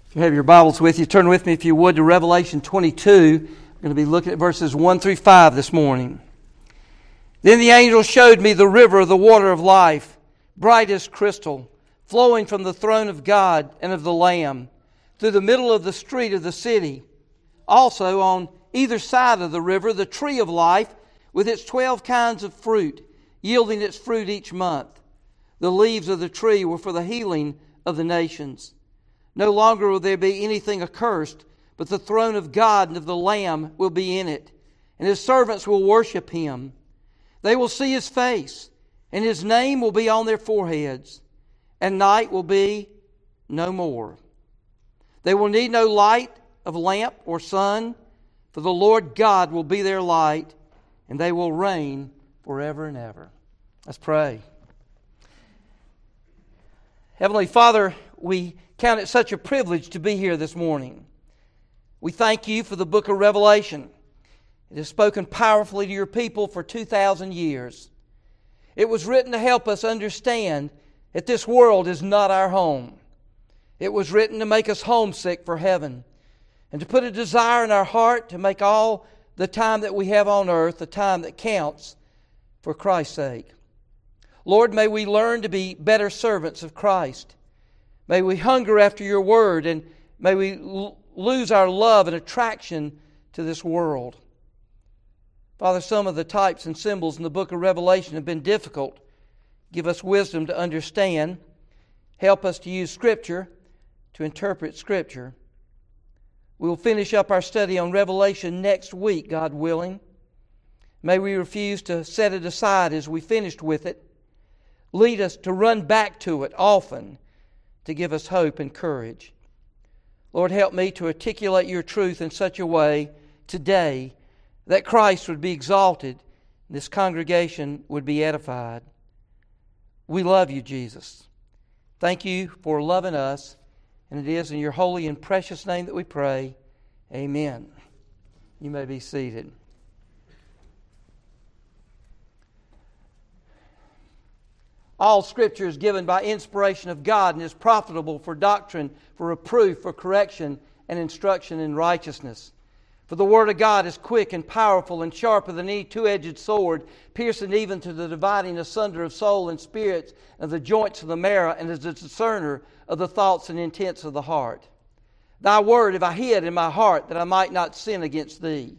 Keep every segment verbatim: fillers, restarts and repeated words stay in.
If you have your Bibles with you, turn with me, if you would, to Revelation twenty-two. We're going to be looking at verses one through five this morning. Then the angel showed me the river of the water of life, bright as crystal, flowing from the throne of God and of the Lamb, through the middle of the street of the city. Also on either side of the river, the tree of life, with its twelve kinds of fruit, yielding its fruit each month. The leaves of the tree were for the healing of the nations. No longer will there be anything accursed, but the throne of God and of the Lamb will be in it, and His servants will worship Him. They will see His face, and His name will be on their foreheads, and night will be no more. They will need no light of lamp or sun, for the Lord God will be their light, and they will reign forever and ever. Let's pray. Heavenly Father, we count it such a privilege to be here this morning. We thank You for the book of Revelation. It has spoken powerfully to Your people for two thousand years. It was written to help us understand that this world is not our home. It was written to make us homesick for heaven and to put a desire in our heart to make all the time that we have on earth the time that counts for Christ's sake. Lord, may we learn to be better servants of Christ. May we hunger after Your word, and may we l- lose our love and attraction to this world. Father, some of the types and symbols in the book of Revelation have been difficult. Give us wisdom to understand. Help us to use Scripture to interpret Scripture. We will finish up our study on Revelation next week, God willing. May we refuse to set it aside as we finished with it. Lead us to run back to it often to give us hope and courage. Lord, help me to articulate Your truth in such a way today that Christ would be exalted and this congregation would be edified. We love You, Jesus. Thank You for loving us, and it is in Your holy and precious name that we pray. Amen. You may be seated. All Scripture is given by inspiration of God and is profitable for doctrine, for reproof, for correction, and instruction in righteousness. For the Word of God is quick and powerful and sharper than any two-edged sword, piercing even to the dividing asunder of soul and spirits, and of the joints of the marrow, and is a discerner of the thoughts and intents of the heart. Thy word have I hid in my heart, that I might not sin against Thee.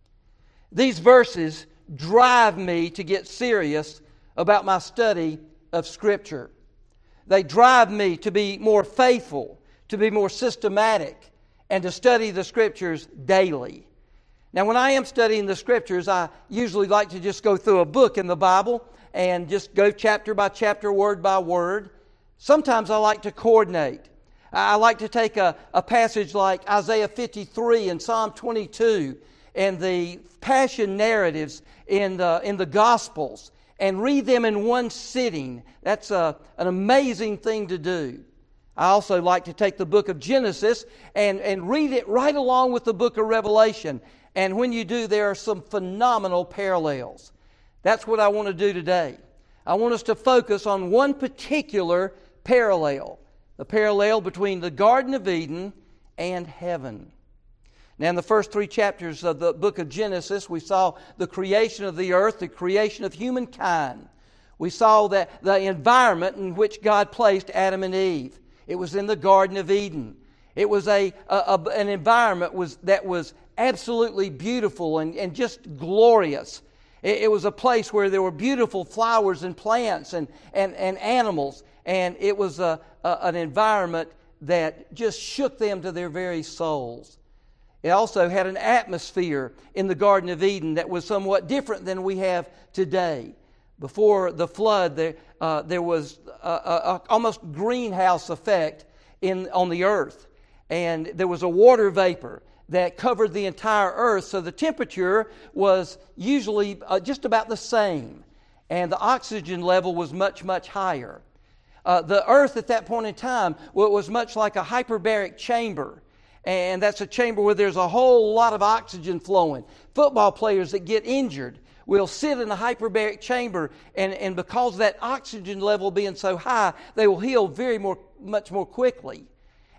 These verses drive me to get serious about my study of Scripture. They drive me to be more faithful, to be more systematic, and to study the Scriptures daily. Now, when I am studying the Scriptures, I usually like to just go through a book in the Bible and just go chapter by chapter, word by word. Sometimes I like to coordinate. I like to take a, a passage like Isaiah fifty-three and Psalm twenty-two and the Passion narratives in the, in the Gospels and read them in one sitting. That's a, an amazing thing to do. I also like to take the book of Genesis and, and read it right along with the book of Revelation. And when you do, there are some phenomenal parallels. That's what I want to do today. I want us to focus on one particular parallel, the parallel between the Garden of Eden and heaven. Now, in the first three chapters of the book of Genesis, we saw the creation of the earth, the creation of humankind. We saw that the environment in which God placed Adam and Eve. It was in the Garden of Eden. It was a, a, a an environment was that was absolutely beautiful and, and just glorious. It, it was a place where there were beautiful flowers and plants and, and, and animals. And it was a, a, an environment that just shook them to their very souls. It also had an atmosphere in the Garden of Eden that was somewhat different than we have today. Before the flood, there, uh, there was a, a, a almost greenhouse effect in on the earth. And there was a water vapor that covered the entire earth, so the temperature was usually uh, just about the same. And the oxygen level was much, much higher. Uh, the earth at that point in time well, was much like a hyperbaric chamber. And that's a chamber where there's a whole lot of oxygen flowing. Football players that get injured will sit in a hyperbaric chamber, and, and because of that oxygen level being so high, they will heal very more, much more quickly.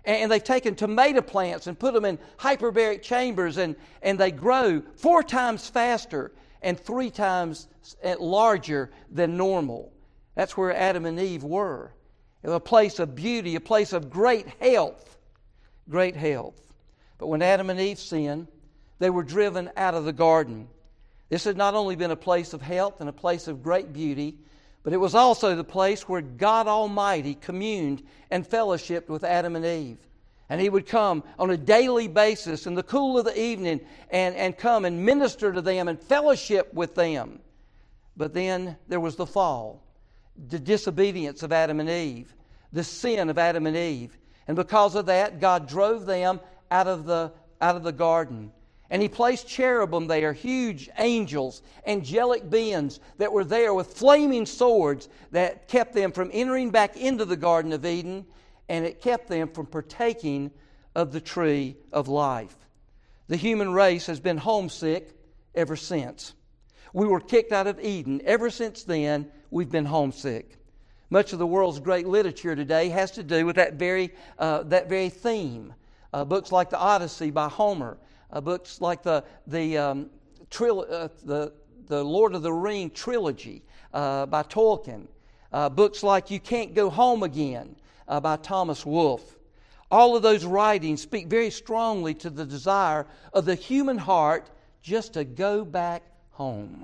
And they've taken tomato plants and put them in hyperbaric chambers, and, and they grow four times faster and three times larger than normal. That's where Adam and Eve were. A place of beauty, a place of great health. Great health. But when Adam and Eve sinned, they were driven out of the garden. This had not only been a place of health and a place of great beauty, but it was also the place where God Almighty communed and fellowshiped with Adam and Eve. And He would come on a daily basis in the cool of the evening and, and come and minister to them and fellowship with them. But then there was the fall, the disobedience of Adam and Eve, the sin of Adam and Eve. And because of that, God drove them out of the, out of the garden. And He placed cherubim there, huge angels, angelic beings that were there with flaming swords that kept them from entering back into the Garden of Eden, and it kept them from partaking of the tree of life. The human race has been homesick ever since. We were kicked out of Eden. Ever since then, we've been homesick. Much of the world's great literature today has to do with that very, uh, that very theme. Uh, books like the Odyssey by Homer, Uh, books like the the um, tril- uh, the the Lord of the Ring trilogy uh, by Tolkien, uh, books like You Can't Go Home Again uh, by Thomas Wolfe. All of those writings speak very strongly to the desire of the human heart just to go back home.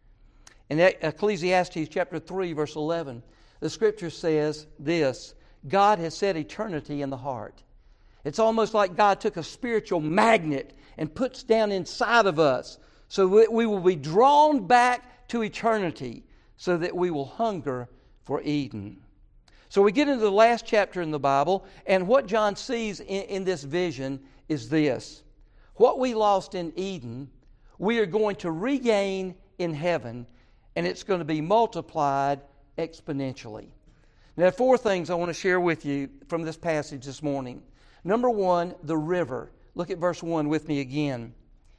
In Ecclesiastes chapter three, verse eleven, the Scripture says this: God has set eternity in the heart. It's almost like God took a spiritual magnet and puts down inside of us so that we will be drawn back to eternity, so that we will hunger for Eden. So we get into the last chapter in the Bible, and what John sees in, in this vision is this: what we lost in Eden, we are going to regain in heaven, and it's going to be multiplied exponentially. Now, there are four things I want to share with you from this passage this morning. Number one, the river. Look at verse one with me again.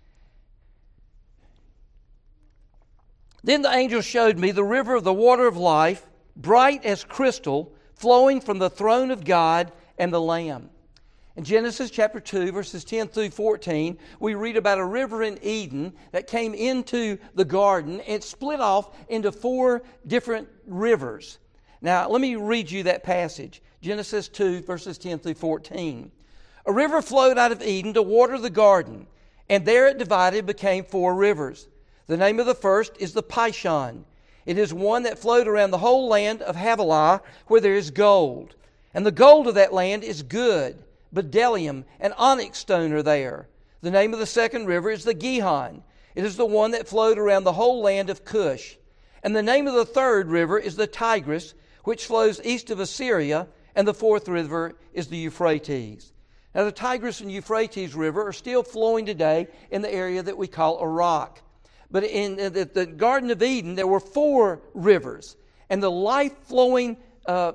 Then the angel showed me the river of the water of life, bright as crystal, flowing from the throne of God and the Lamb. In Genesis chapter two, verses ten through fourteen, we read about a river in Eden that came into the garden. It split off into four different rivers. Now, let me read you that passage. Genesis two, verses ten through fourteen. A river flowed out of Eden to water the garden, and there it divided, became four rivers. The name of the first is the Pishon. It is one that flowed around the whole land of Havilah, where there is gold. And the gold of that land is good. Bdellium and onyx stone are there. The name of the second river is the Gihon. It is the one that flowed around the whole land of Cush. And the name of the third river is the Tigris, which flows east of Assyria. And the fourth river is the Euphrates. Now, the Tigris and Euphrates River are still flowing today in the area that we call Iraq. But in the, the Garden of Eden, there were four rivers. And the life-flowing uh,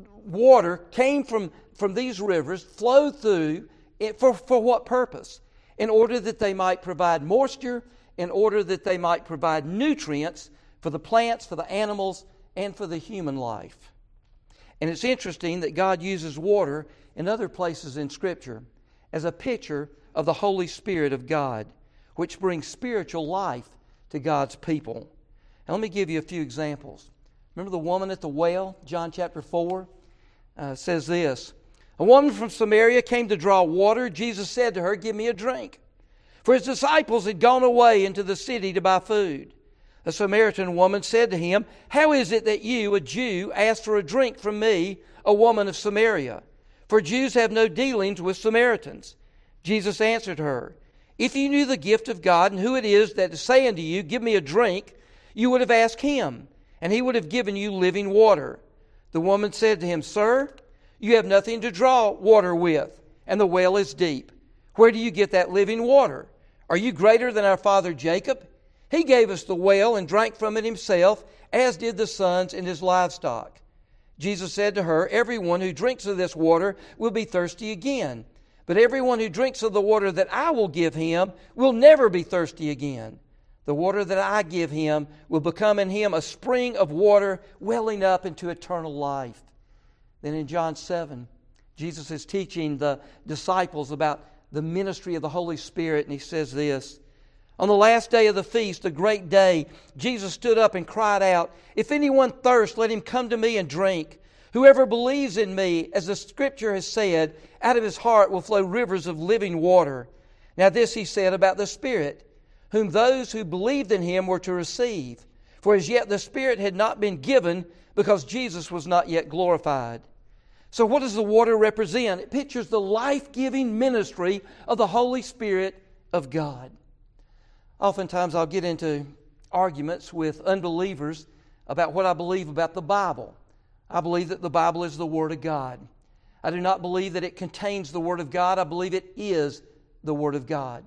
water came from, from these rivers, flowed through, it, for, for what purpose? In order that they might provide moisture, in order that they might provide nutrients for the plants, for the animals, and for the human life. And it's interesting that God uses water in other places in Scripture as a picture of the Holy Spirit of God, which brings spiritual life to God's people. And let me give you a few examples. Remember the woman at the well, John chapter four? Uh, says this: a woman from Samaria came to draw water. Jesus said to her, "Give me a drink." For His disciples had gone away into the city to buy food. A Samaritan woman said to Him, "How is it that you, a Jew, ask for a drink from me, a woman of Samaria? For Jews have no dealings with Samaritans." Jesus answered her, "If you knew the gift of God and who it is that is saying to you, 'Give me a drink,' you would have asked Him, and He would have given you living water." The woman said to Him, "Sir, you have nothing to draw water with, and the well is deep. Where do you get that living water? Are you greater than our father Jacob? He gave us the well and drank from it himself, as did the sons and his livestock." Jesus said to her, "Everyone who drinks of this water will be thirsty again. But everyone who drinks of the water that I will give him will never be thirsty again. The water that I give him will become in him a spring of water welling up into eternal life." Then in John seven, Jesus is teaching the disciples about the ministry of the Holy Spirit, and He says this. On the last day of the feast, the great day, Jesus stood up and cried out, "If anyone thirsts, let him come to me and drink. Whoever believes in me, as the Scripture has said, out of his heart will flow rivers of living water." Now this He said about the Spirit, whom those who believed in Him were to receive. For as yet the Spirit had not been given, because Jesus was not yet glorified. So what does the water represent? It pictures the life-giving ministry of the Holy Spirit of God. Oftentimes I'll get into arguments with unbelievers about what I believe about the Bible. I believe that the Bible is the Word of God. I do not believe that it contains the Word of God. I believe it is the Word of God.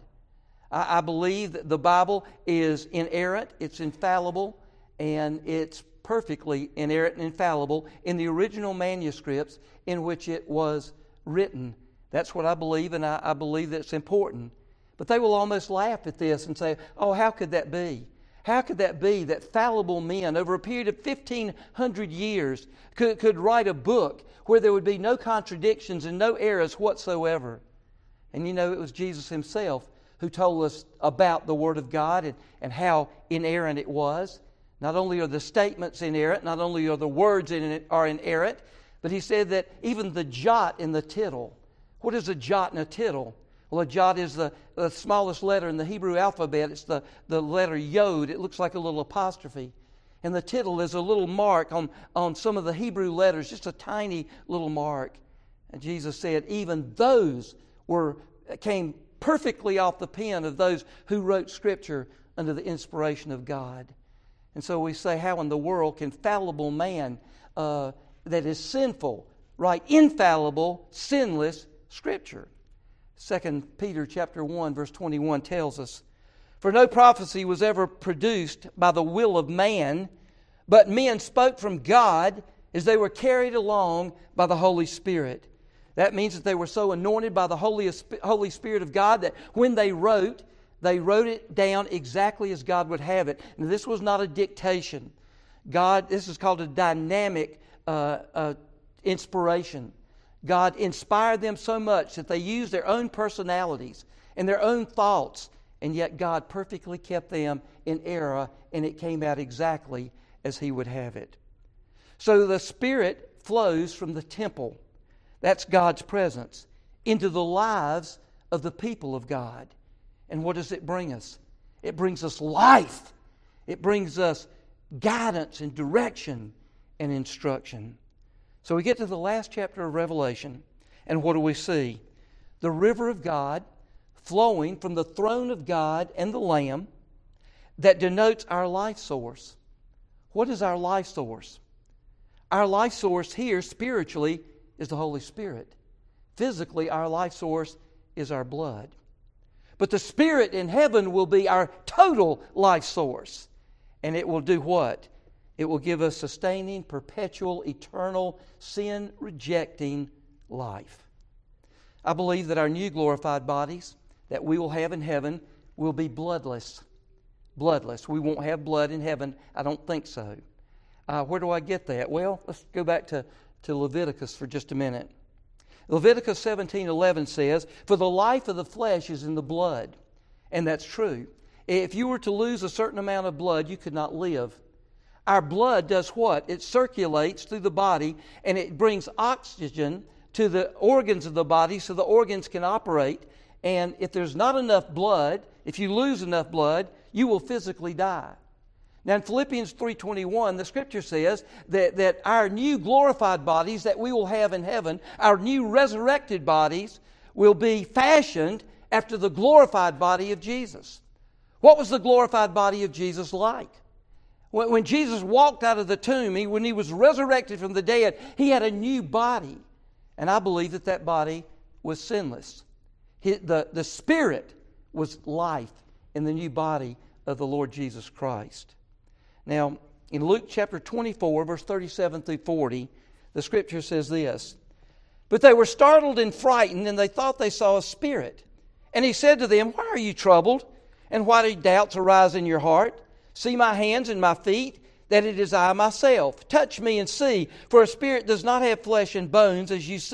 I, I believe that the Bible is inerrant, it's infallible, and it's perfectly inerrant and infallible in the original manuscripts in which it was written. That's what I believe, and I, I believe that it's important. But they will almost laugh at this and say, "Oh, how could that be? How could that be that fallible men over a period of fifteen hundred years could, could write a book where there would be no contradictions and no errors whatsoever?" And you know, it was Jesus Himself who told us about the Word of God and, and how inerrant it was. Not only are the statements inerrant, not only are the words in it are inerrant, but He said that even the jot and the tittle. What is a jot and a tittle? Well, a jot is the, the smallest letter in the Hebrew alphabet. It's the, the letter Yod. It looks like a little apostrophe. And the tittle is a little mark on, on some of the Hebrew letters, just a tiny little mark. And Jesus said even those were came perfectly off the pen of those who wrote Scripture under the inspiration of God. And so we say, how in the world can fallible man uh, that is sinful write infallible, sinless Scripture? Second Peter chapter one, verse twenty-one tells us, "For no prophecy was ever produced by the will of man, but men spoke from God as they were carried along by the Holy Spirit." That means that they were so anointed by the Holy, Holy Spirit of God that when they wrote, they wrote it down exactly as God would have it. And this was not a dictation. God, this is called a dynamic uh, uh, inspiration. God inspired them so much that they used their own personalities and their own thoughts, and yet God perfectly kept them in error, and it came out exactly as He would have it. So the Spirit flows from the temple, that's God's presence, into the lives of the people of God. And what does it bring us? It brings us life. It brings us guidance and direction and instruction. So we get to the last chapter of Revelation, and what do we see? The river of God flowing from the throne of God and the Lamb that denotes our life source. What is our life source? Our life source here spiritually is the Holy Spirit. Physically, our life source is our blood. But the Spirit in heaven will be our total life source. And it will do what? It will give us sustaining, perpetual, eternal, sin-rejecting life. I believe that our new glorified bodies that we will have in heaven will be bloodless. Bloodless. We won't have blood in heaven. I don't think so. Uh, where do I get that? Well, let's go back to, to Leviticus for just a minute. Leviticus seventeen eleven says, "For the life of the flesh is in the blood." And that's true. If you were to lose a certain amount of blood, you could not live. Our blood does what? It circulates through the body, and it brings oxygen to the organs of the body so the organs can operate. And if there's not enough blood, if you lose enough blood, you will physically die. Now in Philippians three twenty-one, the Scripture says that, that our new glorified bodies that we will have in heaven, our new resurrected bodies, will be fashioned after the glorified body of Jesus. What was the glorified body of Jesus like? When, when Jesus walked out of the tomb, he, when He was resurrected from the dead, He had a new body. And I believe that that body was sinless. He, the, the Spirit was life in the new body of the Lord Jesus Christ. Now, in Luke chapter twenty-four, verse thirty-seven through forty, the Scripture says this, "But they were startled and frightened, and they thought they saw a spirit. And He said to them, 'Why are you troubled? And why do doubts arise in your heart? See my hands and my feet, that it is I myself. Touch me and see, for a spirit does not have flesh and bones, as you see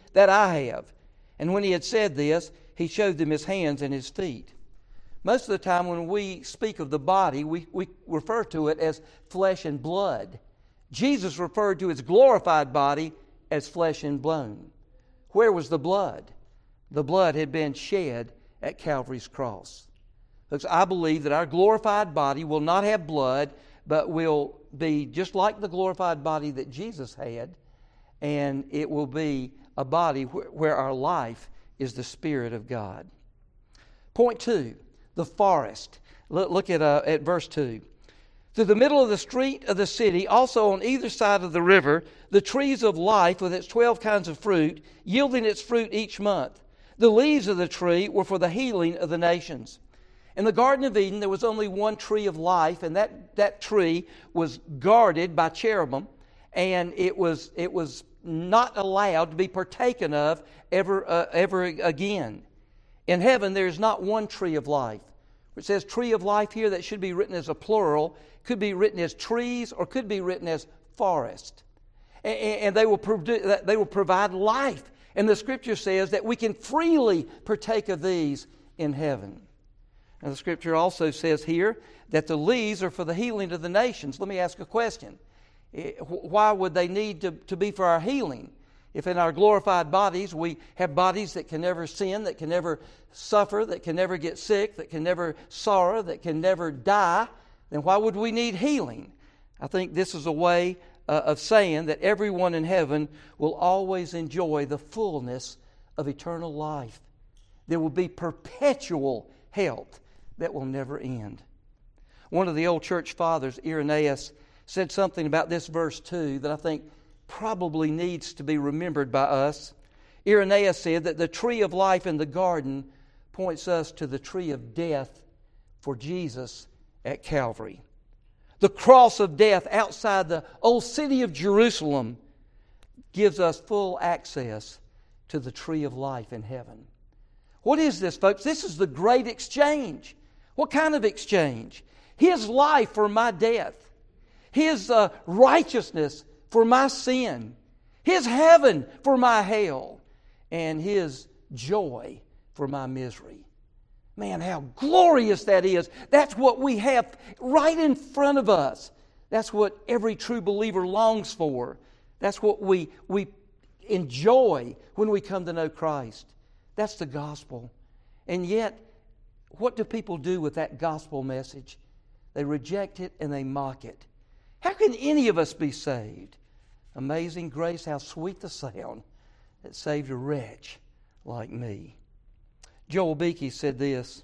that I have. And when he had said this, he showed them his hands and his feet. Most of the time when we speak of the body, we, we refer to it as flesh and blood. Jesus referred to his glorified body as flesh and bone. Where was the blood? The blood had been shed at Calvary's cross. Folks, I believe that our glorified body will not have blood, but will be just like the glorified body that Jesus had, and it will be a body wh- where our life is the Spirit of God. Point two, the forest. Look, look at, uh, at verse two. Through the middle of the street of the city, also on either side of the river, the trees of life with its twelve kinds of fruit, yielding its fruit each month. The leaves of the tree were for the healing of the nations. In the Garden of Eden, there was only one tree of life, and that, that tree was guarded by cherubim, and it was it was not allowed to be partaken of ever uh, ever again. In heaven, there is not one tree of life. It says tree of life here, that should be written as a plural, could be written as trees, or could be written as forest. And, and they will produ- they will provide life. And the Scripture says that we can freely partake of these in heaven. And the Scripture also says here that the leaves are for the healing of the nations. Let me ask a question. Why would they need to, to be for our healing? If in our glorified bodies we have bodies that can never sin, that can never suffer, that can never get sick, that can never sorrow, that can never die, then why would we need healing? I think this is a way uh, of saying that everyone in heaven will always enjoy the fullness of eternal life. There will be perpetual health that will never end. One of the old church fathers, Irenaeus, said something about this verse too that I think probably needs to be remembered by us. Irenaeus said that the tree of life in the garden points us to the tree of death for Jesus at Calvary. The cross of death outside the old city of Jerusalem gives us full access to the tree of life in heaven. What is this, folks? This is the great exchange. What kind of exchange? His life for my death. His uh, righteousness for my sin. His heaven for my hell. And His joy for my misery. Man, how glorious that is. That's what we have right in front of us. That's what every true believer longs for. That's what we, we enjoy when we come to know Christ. That's the gospel. And yet, what do people do with that gospel message? They reject it and they mock it. How can any of us be saved? Amazing grace, how sweet the sound that saved a wretch like me. Joel Beakey said this: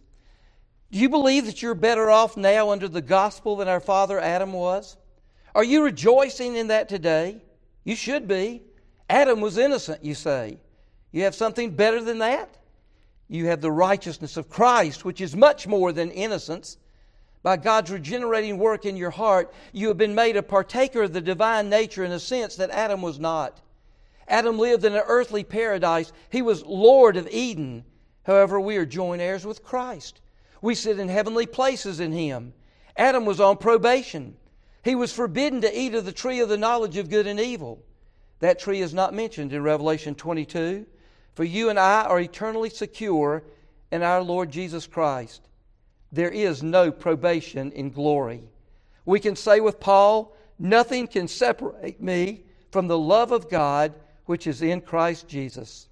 do you believe that you're better off now under the gospel than our father Adam was? Are you rejoicing in that today? You should be. Adam was innocent, you say. You have something better than that? You have the righteousness of Christ, which is much more than innocence. By God's regenerating work in your heart, you have been made a partaker of the divine nature in a sense that Adam was not. Adam lived in an earthly paradise. He was Lord of Eden. However, we are joint heirs with Christ. We sit in heavenly places in Him. Adam was on probation. He was forbidden to eat of the tree of the knowledge of good and evil. That tree is not mentioned in Revelation twenty-two. For you and I are eternally secure in our Lord Jesus Christ. There is no probation in glory. We can say with Paul, nothing can separate me from the love of God which is in Christ Jesus.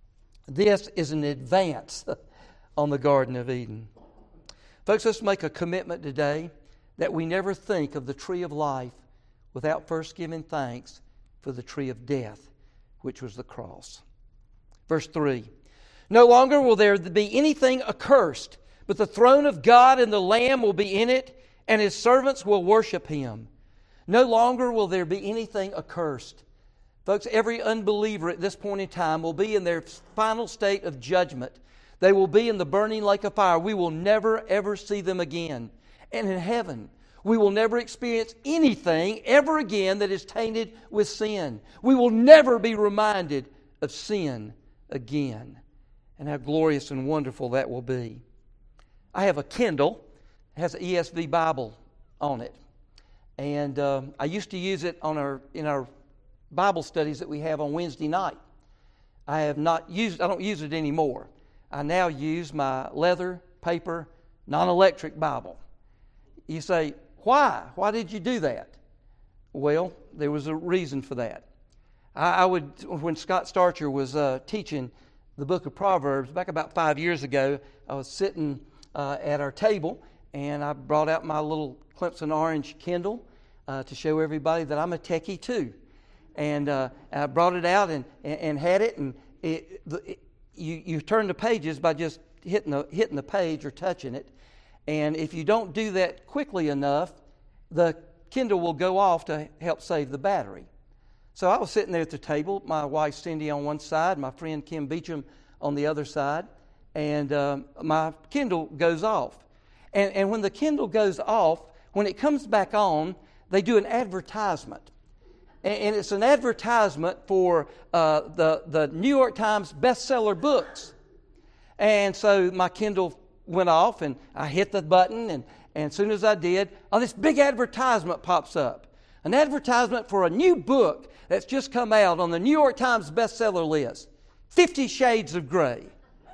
This is an advance on the Garden of Eden. Folks, let's make a commitment today that we never think of the tree of life without first giving thanks for the tree of death, which was the cross. Verse three, no longer will there be anything accursed, but the throne of God and the Lamb will be in it, and His servants will worship Him. No longer will there be anything accursed. Folks, every unbeliever at this point in time will be in their final state of judgment. They will be in the burning lake of fire. We will never, ever see them again. And in heaven, we will never experience anything ever again that is tainted with sin. We will never be reminded of sin again. And how glorious and wonderful that will be. I have a Kindle. It has an E S V Bible on it. And um, I used to use it on our in our Bible studies that we have on Wednesday night. I have not used, I don't use it anymore. I now use my leather, paper, non-electric Bible. You say, why? Why did you do that? Well, there was a reason for that. I, I would, when Scott Starcher was uh, teaching the book of Proverbs, back about five years ago, I was sitting uh, at our table, and I brought out my little Clemson Orange Kindle uh, to show everybody that I'm a techie too. And uh, I brought it out and, and, and had it, and it, it, you, you turn the pages by just hitting the, hitting the page or touching it. And if you don't do that quickly enough, the Kindle will go off to help save the battery. So I was sitting there at the table, my wife Cindy on one side, my friend Kim Beecham on the other side, and um, my Kindle goes off. And, and when the Kindle goes off, when it comes back on, they do an advertisement. And, and it's an advertisement for uh, the, the New York Times bestseller books. And so my Kindle went off, and I hit the button, and, and as soon as I did, oh, this big advertisement pops up. An advertisement for a new book that's just come out on the New York Times bestseller list, Fifty Shades of Grey.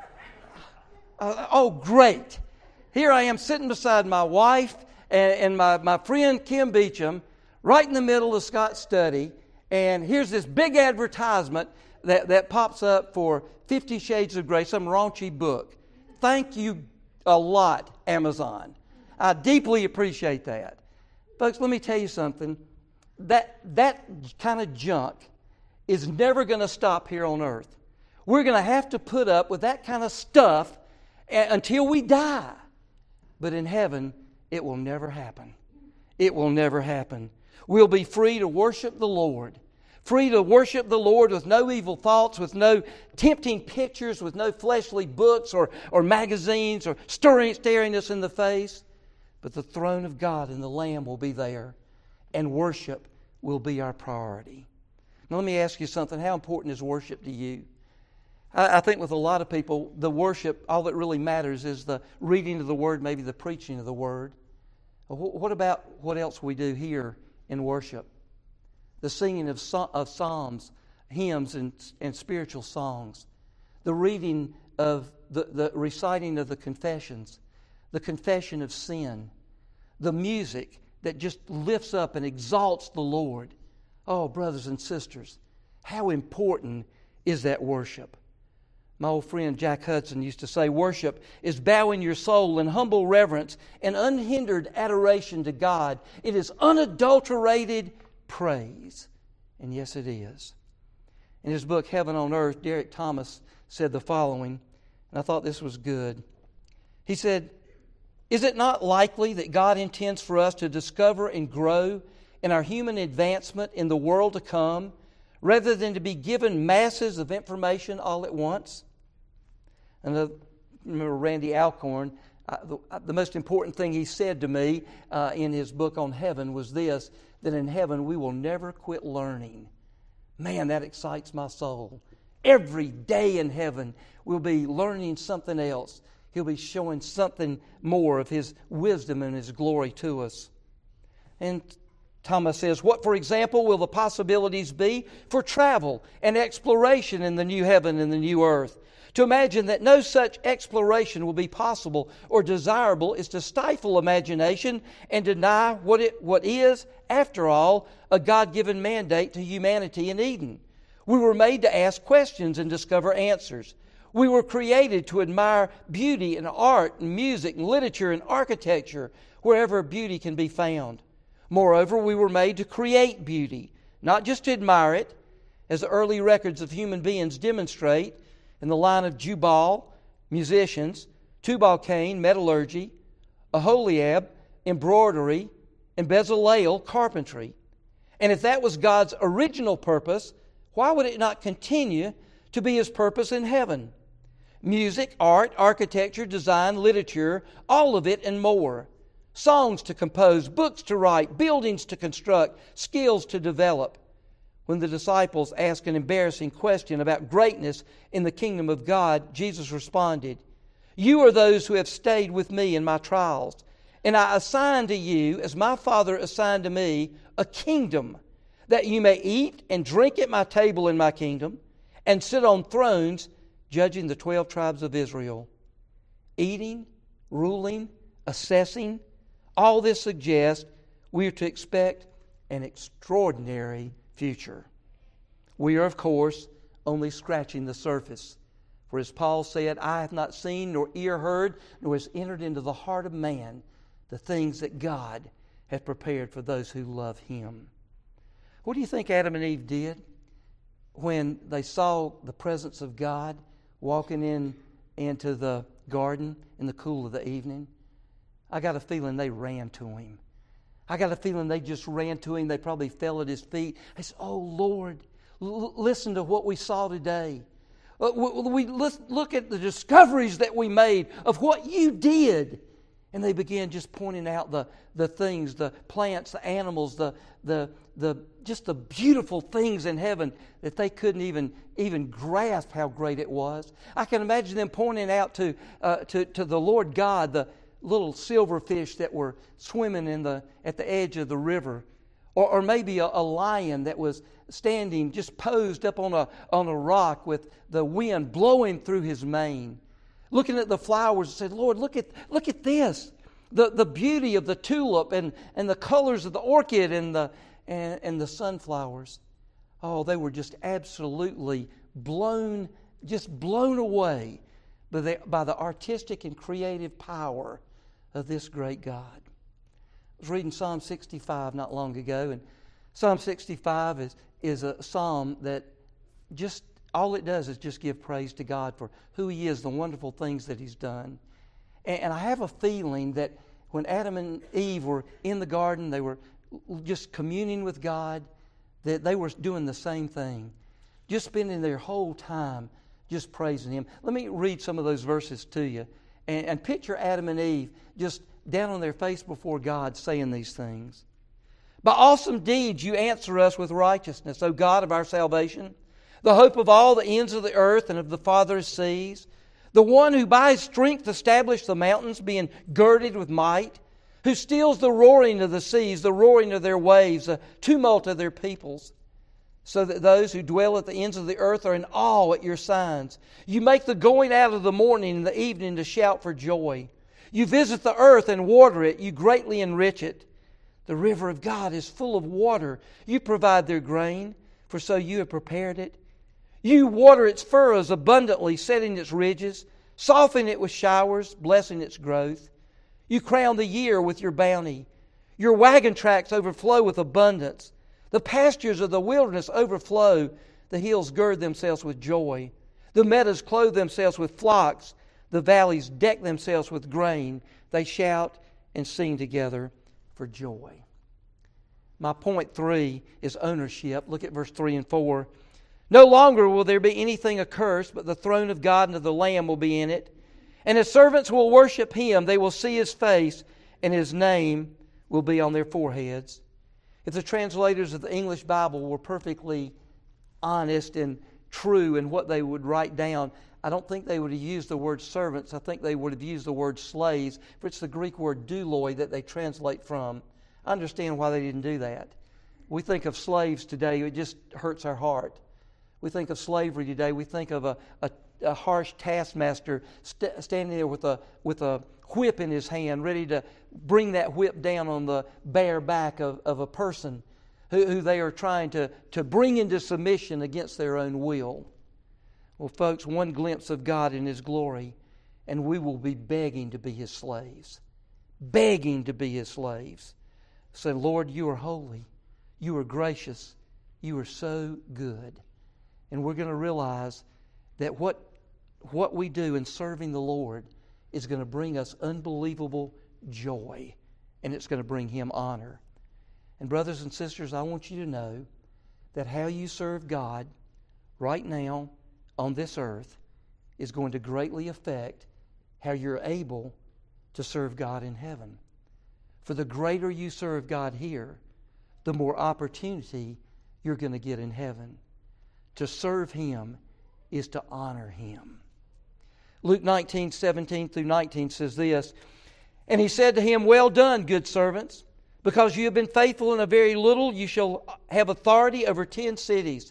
Uh, oh, great. Here I am sitting beside my wife and, and my, my friend Kim Beecham, right in the middle of Scott's study, and here's this big advertisement that, that pops up for Fifty Shades of Grey, some raunchy book. Thank you a lot, Amazon. I deeply appreciate that. Folks, let me tell you something. That, that kind of junk is never going to stop here on earth. We're going to have to put up with that kind of stuff until we die. But in heaven, it will never happen. It will never happen. We'll be free to worship the Lord. Free to worship the Lord with no evil thoughts, with no tempting pictures, with no fleshly books or, or magazines or staring, staring us in the face. But the throne of God and the Lamb will be there, and worship will be our priority. Now let me ask you something. How important is worship to you? I, I think with a lot of people, the worship, all that really matters is the reading of the Word, maybe the preaching of the Word. What about what else we do here in worship? The singing of, of psalms, hymns, and, and spiritual songs. The reading of the, the reciting of the confessions. The confession of sin. The music that just lifts up and exalts the Lord. Oh, brothers and sisters, how important is that worship? My old friend Jack Hudson used to say, worship is bowing your soul in humble reverence and unhindered adoration to God. It is unadulterated praise. And yes, it is. In his book, Heaven on Earth, Derek Thomas said the following, and I thought this was good. He said, is it not likely that God intends for us to discover and grow in our human advancement in the world to come, rather than to be given masses of information all at once? And I remember Randy Alcorn, uh, the, uh, the most important thing he said to me uh, in his book on heaven was this, that in heaven we will never quit learning. Man, that excites my soul. Every day in heaven we'll be learning something else. He'll be showing something more of His wisdom and His glory to us. And Thomas says, what, for example, will the possibilities be for travel and exploration in the new heaven and the new earth? To imagine that no such exploration will be possible or desirable is to stifle imagination and deny what it what is, after all, a God-given mandate to humanity in Eden. We were made to ask questions and discover answers. We were created to admire beauty in art and music and literature and architecture, wherever beauty can be found. Moreover, we were made to create beauty, not just to admire it, as the early records of human beings demonstrate in the line of Jubal, musicians, Tubal-Cain, metallurgy, Aholiab, embroidery, and Bezalel, carpentry. And if that was God's original purpose, why would it not continue to be His purpose in heaven? Music, art, architecture, design, literature, all of it and more. Songs to compose, books to write, buildings to construct, skills to develop. When the disciples asked an embarrassing question about greatness in the kingdom of God, Jesus responded, you are those who have stayed with me in my trials, and I assign to you, as my Father assigned to me, a kingdom, that you may eat and drink at my table in my kingdom, and sit on thrones judging the twelve tribes of Israel. Eating, ruling, assessing, all this suggests we are to expect an extraordinary future. We are, of course, only scratching the surface. For as Paul said, "Eye hath not seen, nor ear heard, nor has entered into the heart of man the things that God hath prepared for those who love Him." What do you think Adam and Eve did when they saw the presence of God walking in into the garden in the cool of the evening? I got a feeling they ran to Him. I got a feeling they just ran to Him. They probably fell at His feet. They said, "Oh Lord, l- listen to what we saw today. Uh, we, we look at the discoveries that we made of what You did." And they began just pointing out the, the things, the plants, the animals, the the the just the beautiful things in heaven that they couldn't even even grasp how great it was. I can imagine them pointing out to uh, to to the Lord God the little silverfish that were swimming in the at the edge of the river, or, or maybe a, a lion that was standing just posed up on a on a rock with the wind blowing through his mane, looking at the flowers and said, "Lord, look at look at this, the the beauty of the tulip and and the colors of the orchid and the and, and the sunflowers." Oh, they were just absolutely blown, just blown away by the, by the artistic and creative power of this great God. I was reading Psalm sixty-five not long ago, and Psalm sixty-five is, is a psalm that just, all it does is just give praise to God for who He is, the wonderful things that He's done. And, and I have a feeling that when Adam and Eve were in the garden, they were just communing with God, that they were doing the same thing, just spending their whole time just praising Him. Let me read some of those verses to you, and, and picture Adam and Eve just down on their face before God saying these things. "By awesome deeds you answer us with righteousness, O God of our salvation, the hope of all the ends of the earth and of the farthest seas, the one who by His strength established the mountains, being girded with might, who stills the roaring of the seas, the roaring of their waves, the tumult of their peoples, so that those who dwell at the ends of the earth are in awe at Your signs. You make the going out of the morning and the evening to shout for joy. You visit the earth and water it. You greatly enrich it. The river of God is full of water. You provide their grain, for so You have prepared it. You water its furrows abundantly, setting its ridges, softening it with showers, blessing its growth. You crown the year with Your bounty. Your wagon tracks overflow with abundance. The pastures of the wilderness overflow. The hills gird themselves with joy. The meadows clothe themselves with flocks. The valleys deck themselves with grain. They shout and sing together for joy." My point three is ownership. Look at verse three and four. "No longer will there be anything accursed, but the throne of God and of the Lamb will be in it. And His servants will worship Him. They will see His face, and His name will be on their foreheads." If the translators of the English Bible were perfectly honest and true in what they would write down, I don't think they would have used the word servants. I think they would have used the word slaves, for it's the Greek word douloi that they translate from. I understand why they didn't do that. We think of slaves today, it just hurts our heart. We think of slavery today, we think of a, a, a harsh taskmaster st- standing there with a with a whip in his hand, ready to bring that whip down on the bare back of, of a person who, who they are trying to, to bring into submission against their own will. Well, folks, one glimpse of God in His glory, and we will be begging to be His slaves. Begging to be His slaves. Say, "Lord, You are holy. You are gracious. You are so good." And we're going to realize that what, what we do in serving the Lord is going to bring us unbelievable joy, and it's going to bring Him honor. And brothers and sisters, I want you to know that how you serve God right now on this earth is going to greatly affect how you're able to serve God in heaven. For the greater you serve God here, the more opportunity you're going to get in heaven. To serve Him is to honor Him. Luke nineteen, seventeen through nineteen says this, "And He said to him, Well done, good servants, because you have been faithful in a very little, you shall have authority over ten cities.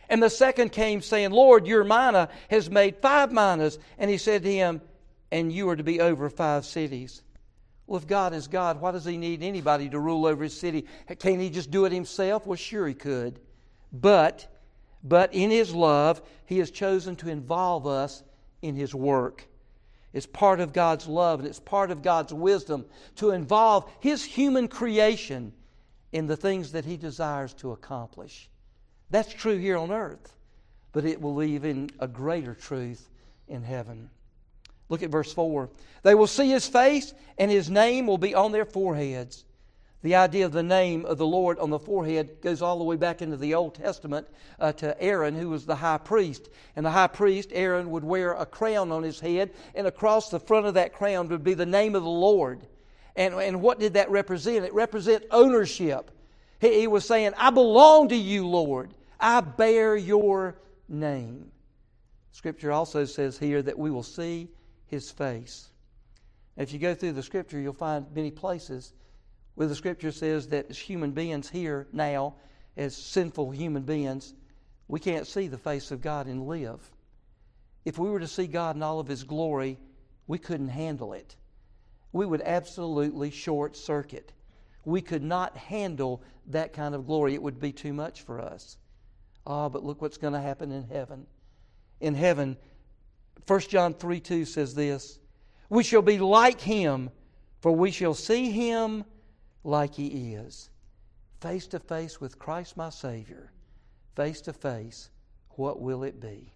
And the second came, saying, Lord, your mina has made five minas. And he said to him, and you are to be over five cities. Well, if God is God, why does He need anybody to rule over His city? Can't He just do it Himself? Well, sure He could. But, but in His love, He has chosen to involve us in His work. It's part of God's love and it's part of God's wisdom to involve His human creation in the things that He desires to accomplish. That's true here on earth, but it will be even a greater truth in heaven. Look at verse four. They will see His face, and His name will be on their foreheads. The idea of the name of the Lord on the forehead goes all the way back into the Old Testament uh, to Aaron, who was the high priest. And the high priest, Aaron, would wear a crown on his head, and across the front of that crown would be the name of the Lord. And, and what did that represent? It represented ownership. He, he was saying, I belong to you, Lord. I bear your name. Scripture also says here that we will see His face. If you go through the Scripture, you'll find many places where the Scripture says that as human beings here now, as sinful human beings, we can't see the face of God and live. If we were to see God in all of His glory, we couldn't handle it. We would absolutely short circuit. We could not handle that kind of glory. It would be too much for us. Ah, but look what's going to happen in heaven. In heaven, First John three two says this, we shall be like Him, for we shall see Him like He is. Face to face with Christ my Savior. Face to face, what will it be?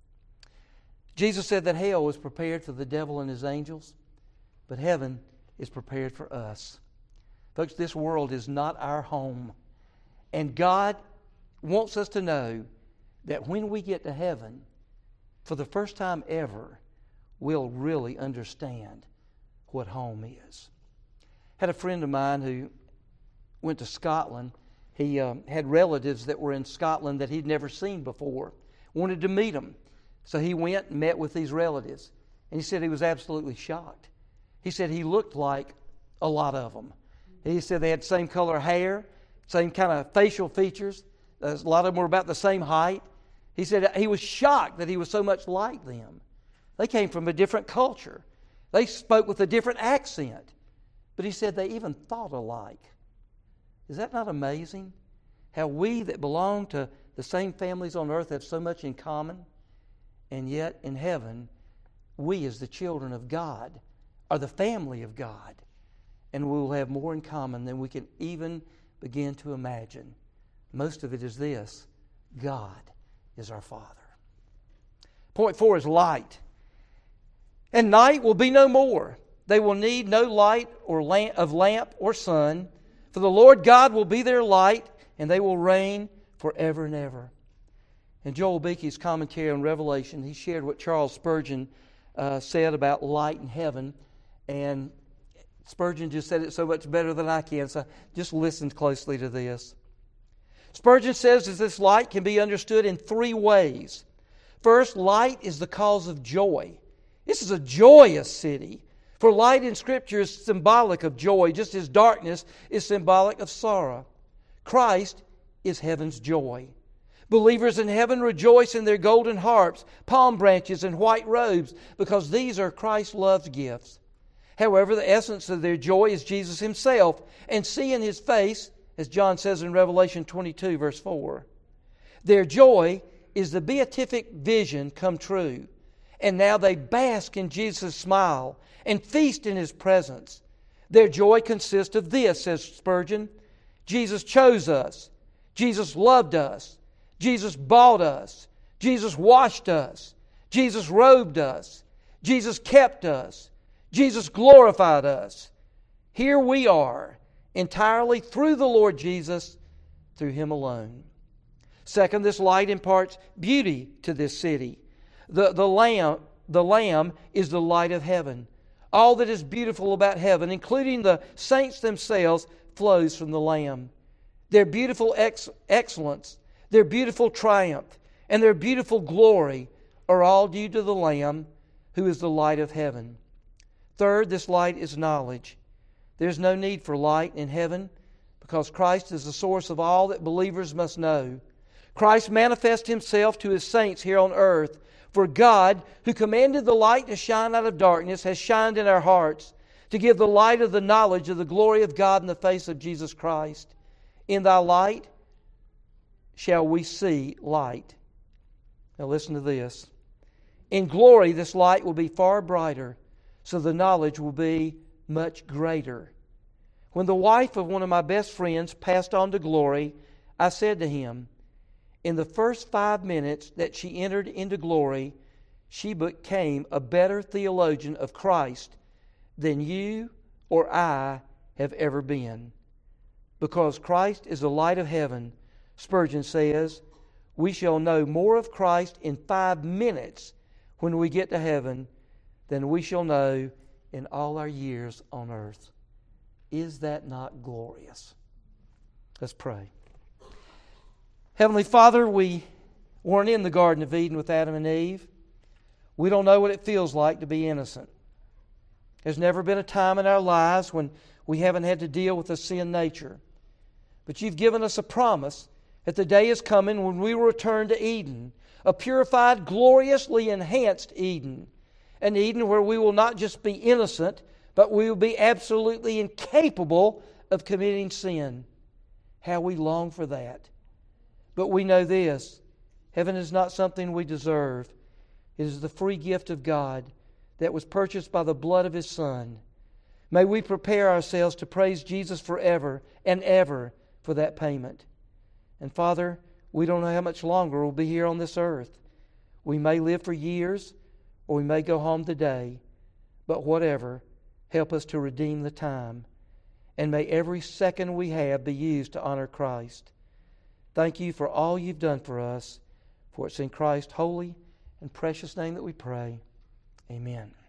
Jesus said that hell was prepared for the devil and his angels, but heaven is prepared for us. Folks, this world is not our home. And God wants us to know that when we get to heaven, for the first time ever, we'll really understand what home is. Had a friend of mine who went to Scotland. He um, had relatives that were in Scotland that he'd never seen before. Wanted to meet them. So he went and met with these relatives. And he said he was absolutely shocked. He said he looked like a lot of them. He said they had the same color hair, same kind of facial features. A lot of them were about the same height. He said he was shocked that he was so much like them. They came from a different culture. They spoke with a different accent. But he said they even thought alike. Is that not amazing? How we that belong to the same families on earth have so much in common. And yet in heaven, we as the children of God are the family of God. And we will have more in common than we can even begin to imagine. Most of it is this: God is our Father. Point four is light. And night will be no more. They will need no light or lamp of lamp or sun, for the Lord God will be their light, and they will reign forever and ever. In Joel Beake's commentary on Revelation, he shared what Charles Spurgeon uh, said about light in heaven, and Spurgeon just said it so much better than I can, so just listen closely to this. Spurgeon says that this light can be understood in three ways. First, light is the cause of joy. This is a joyous city. For light in Scripture is symbolic of joy, just as darkness is symbolic of sorrow. Christ is heaven's joy. Believers in heaven rejoice in their golden harps, palm branches, and white robes, because these are Christ's loved gifts. However, the essence of their joy is Jesus Himself, and seeing His face, as John says in Revelation twenty-two, verse four. Their joy is the beatific vision come true. And now they bask in Jesus' smile and feast in His presence. Their joy consists of this, says Spurgeon. Jesus chose us. Jesus loved us. Jesus bought us. Jesus washed us. Jesus robed us. Jesus kept us. Jesus glorified us. Here we are, entirely through the Lord Jesus, through Him alone. Second, this light imparts beauty to this city. The, the, lamb, the Lamb is the light of heaven. All that is beautiful about heaven, including the saints themselves, flows from the Lamb. Their beautiful ex- excellence, their beautiful triumph, and their beautiful glory are all due to the Lamb, who is the light of heaven. Third, this light is knowledge. There's no need for light in heaven because Christ is the source of all that believers must know. Christ manifests Himself to His saints here on earth. For God, who commanded the light to shine out of darkness, has shined in our hearts to give the light of the knowledge of the glory of God in the face of Jesus Christ. In Thy light shall we see light. Now listen to this. In glory, this light will be far brighter, so the knowledge will be much greater. When the wife of one of my best friends passed on to glory, I said to him, in the first five minutes that she entered into glory, she became a better theologian of Christ than you or I have ever been. Because Christ is the light of heaven, Spurgeon says, we shall know more of Christ in five minutes when we get to heaven than we shall know in all our years on earth. Is that not glorious? Let's pray. Heavenly Father, we weren't in the Garden of Eden with Adam and Eve. We don't know what it feels like to be innocent. There's never been a time in our lives when we haven't had to deal with a sin nature. But You've given us a promise that the day is coming when we will return to Eden, a purified, gloriously enhanced Eden, an Eden where we will not just be innocent, but we will be absolutely incapable of committing sin. How we long for that. But we know this, heaven is not something we deserve. It is the free gift of God that was purchased by the blood of His Son. May we prepare ourselves to praise Jesus forever and ever for that payment. And Father, we don't know how much longer we'll be here on this earth. We may live for years, or we may go home today. But whatever, help us to redeem the time. And may every second we have be used to honor Christ. Thank You for all You've done for us. For it's in Christ's holy and precious name that we pray. Amen.